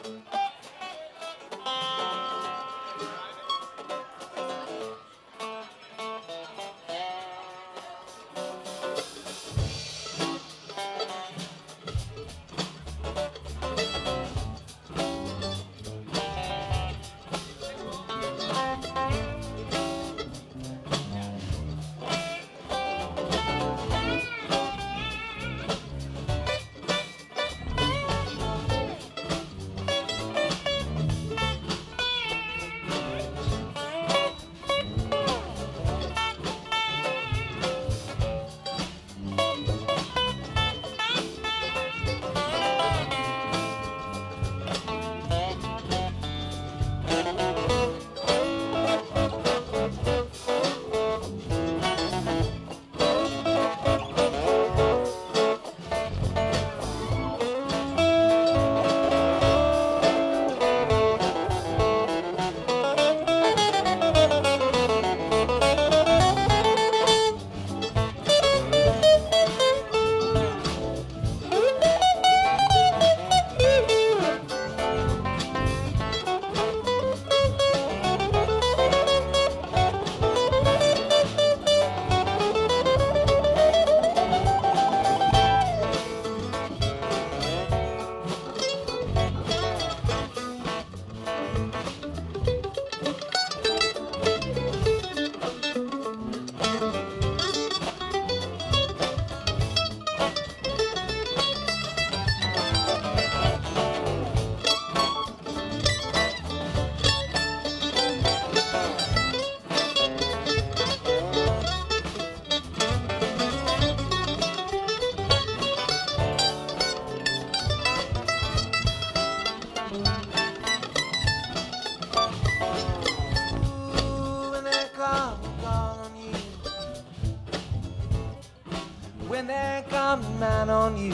When they come to man on you,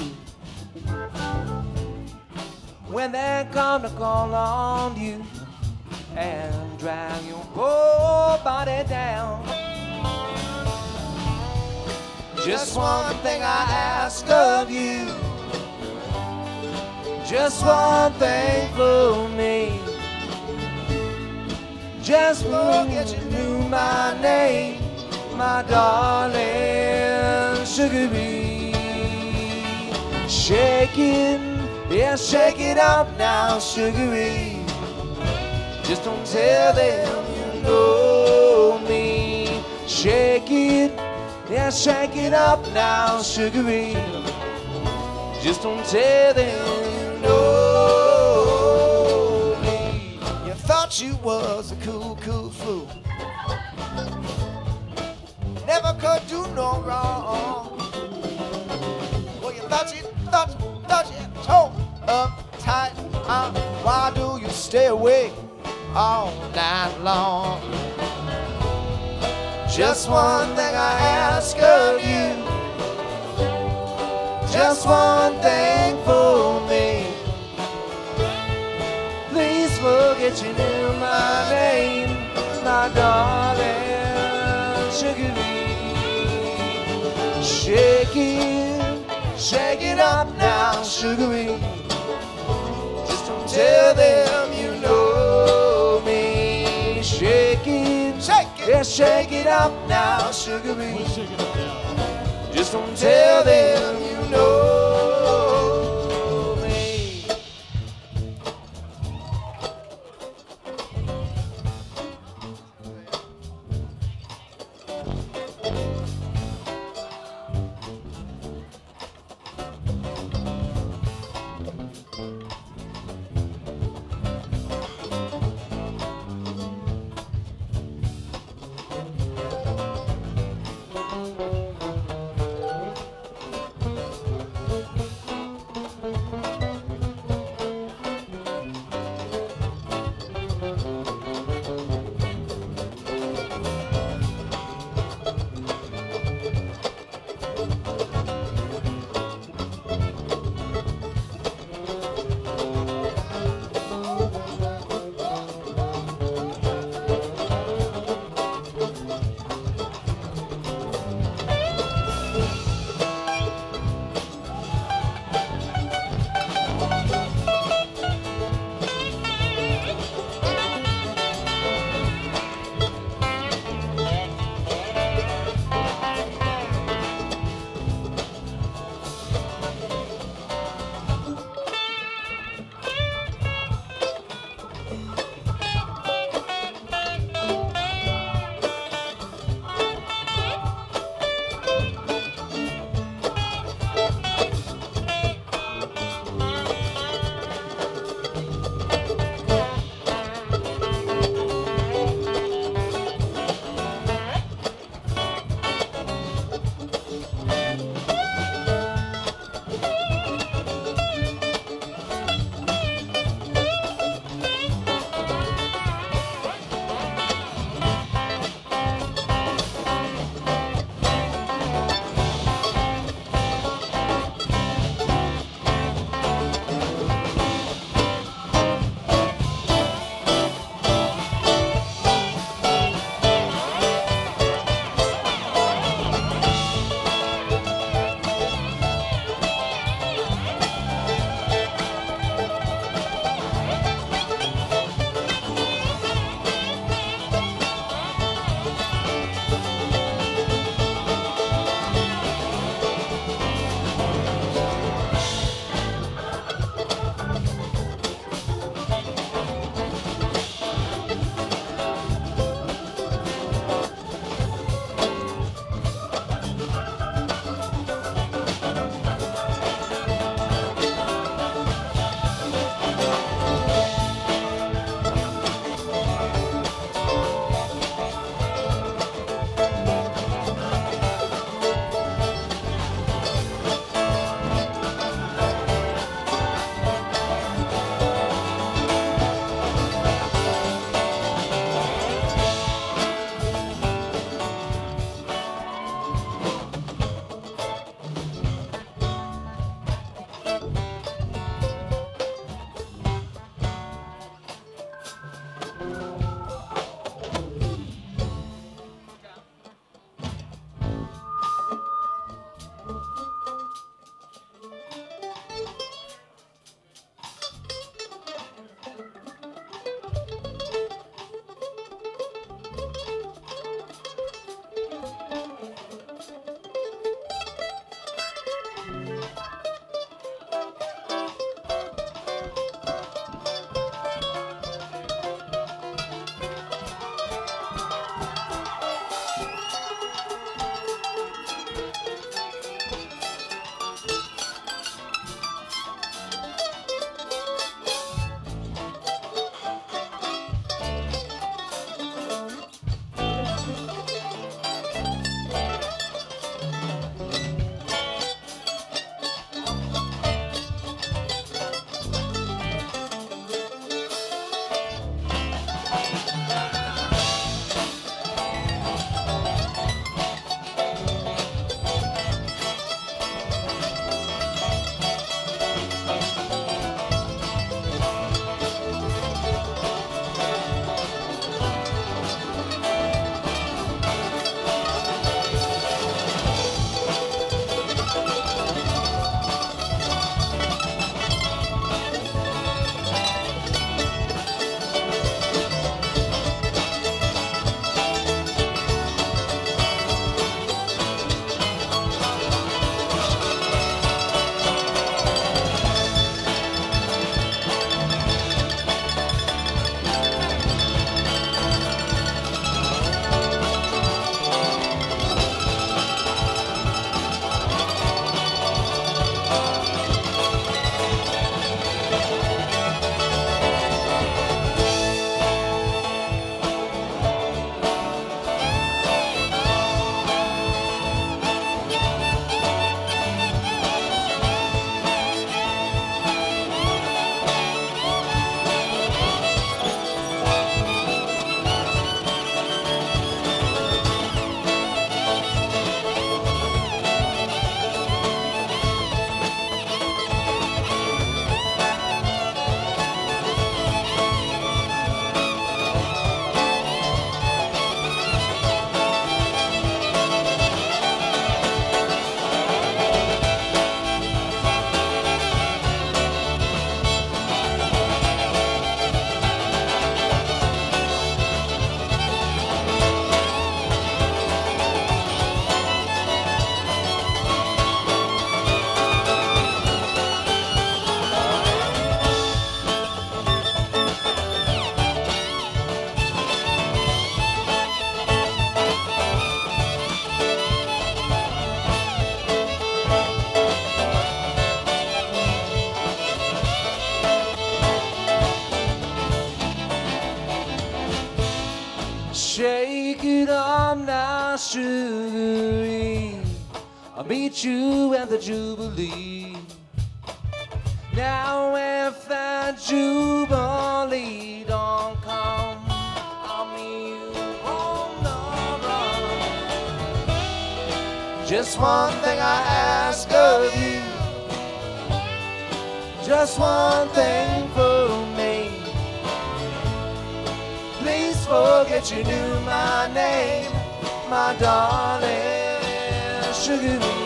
when they come to call on you and drag your whole body down. Just one thing I ask of you, just one thing for me. Just forget you knew my name, my darling Sugar Bee. Shake it, yeah, shake it up now, Sugar Bee. Just don't tell them you know me. Shake it, yeah, shake it up now, Sugar Bee. Just don't tell them you know me. You thought you was a cool, cool fool. Never could do no wrong. Well, you thought you so uptight. Why do you stay awake all night long? Just one thing I ask of you, just one thing for me. Please forget you knew my name, my darling Sugar Bee. Shake it up now, Sugar Bee. Just don't tell them you know me. Shake it, yeah, shake it up now, Sugar Bee. Just don't tell them you know me. Sugaree. I'll meet you at the Jubilee. Now if that Jubilee don't come, I'll meet you on the run. Just one thing I ask of you, just one thing for me. Please forget you knew my name, my darling Sugaree.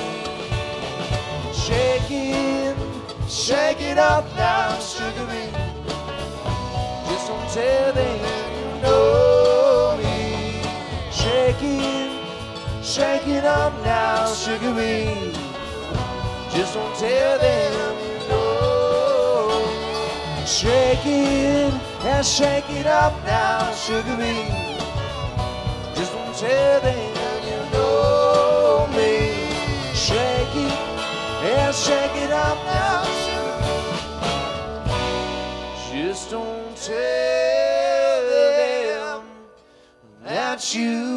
Shake it up now, Sugaree. Just don't tell them you know me. Shake it up now, Sugaree. Just don't tell them you know me. Shake it up now, Sugaree. Just don't tell them you know me. Shake it up now, Sugaree. Just don't tell them that you